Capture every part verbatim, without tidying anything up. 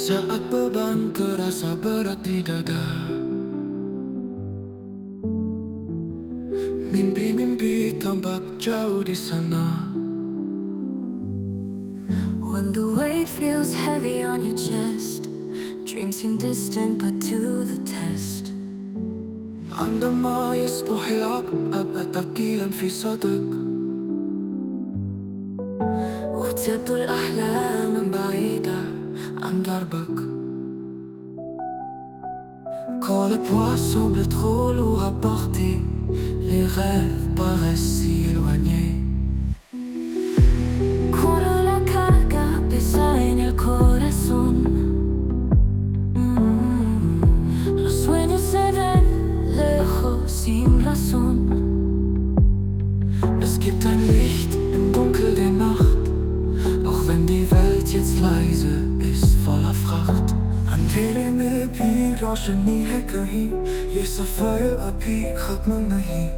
Saat beban terasa berat di dada, mimpi-mimpi tampak jauh di sana. When the weight feels heavy on your chest, dreams seem distant but to the test. عندما يصبح العقل أبقى ثقيلا في صدرك، وتبدو الأحلام بعيدة عن دربك. quand le poids semble trop lourd à porter, les rêves paraissent si éloignés. Cuando la carga pesa en el corazón, mm, los sueños se ven lejos sin razón. Es gibt ein Licht im Dunkel der Nacht, auch wenn die Welt jetzt leise ist, voller Fracht. अंधेरे में भी रोशनी है कहीं, ये सफर अभी खत्म नहीं.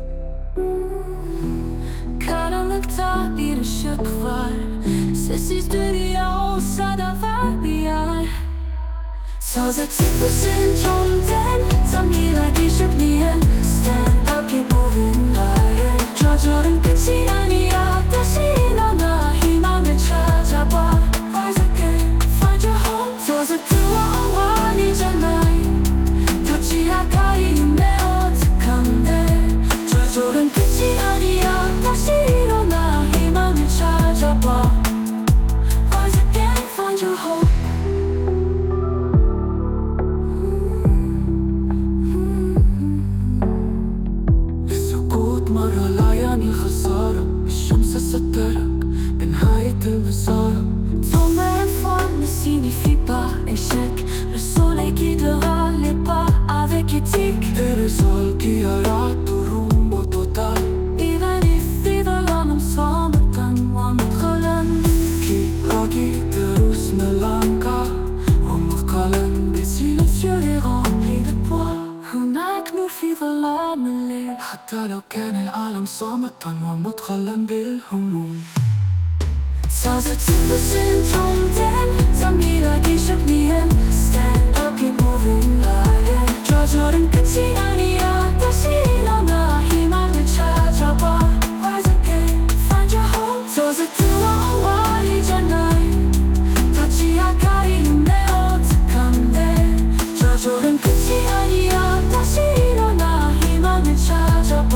Cada लगता blir en kött kvar, ses i studia och sada variar. Sazet sin tomten, som gillar disciplinen. Stand up, keep moving higher. 저절은 끝이 아니야, 다시 일어나 희망을 찾아봐. Rise again, find your home. Sazet 두어원이잖아. 닿지 아까이네 어떡한데. 저절은 끝이 아니야, 다시 일어나 희망을 찾아봐. Rise again, find your hope. السقوط مرة لا يعني خسارة، الشمس سترك بنهاية المسار. Tomber en forme ne signifie pas échec. Le soleil guidera les pas avec éthique. Eres sol guiará tu rumbo total. Even if viverland som utan vandrelen. Kiragi terus melangkah, rumahkalen di Silencieux et rempli de poids. هناك نور في ظلام الليل. حتى لو كان العالم صامتا ومدخلا بالهموم. Sazet sin tomten, som gillar disciplinen. Stand up, keep moving higher. 저절은 끝이 아니야, 다시 일어나 희망을 찾아봐. Rise again, find your hope. Sazet 두어원이잖아. 닿지 아까이네 어떡한데. 저절은 끝이 아니야, 다시 일어나 희망을 찾아봐.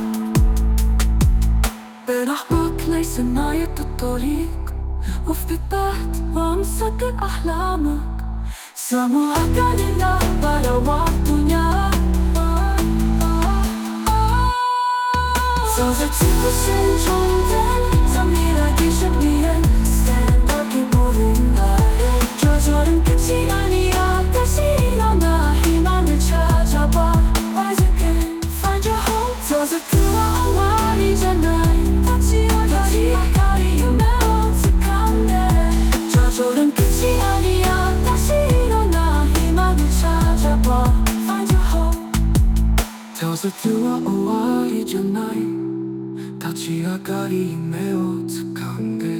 بنحبك ليس نهاية الطريق، وفي البحث وامسك أحلامك. سموعك لله بلوى الدنيا. Sazet sin tomten, som gillar disciplinen. Stand up, keep moving higher. 저절은 끝이 아니야, 다시 일어나 희망을 찾아봐. Rise again, find your hope. Sazet 두어원이잖아. 닿지 아까이네 어떡한데. 저절은 끝이 아니야, 다시 일어나 희망을 찾아봐. Find your hope. Tells through a wide night, 닿지 아까이네 어떡한데.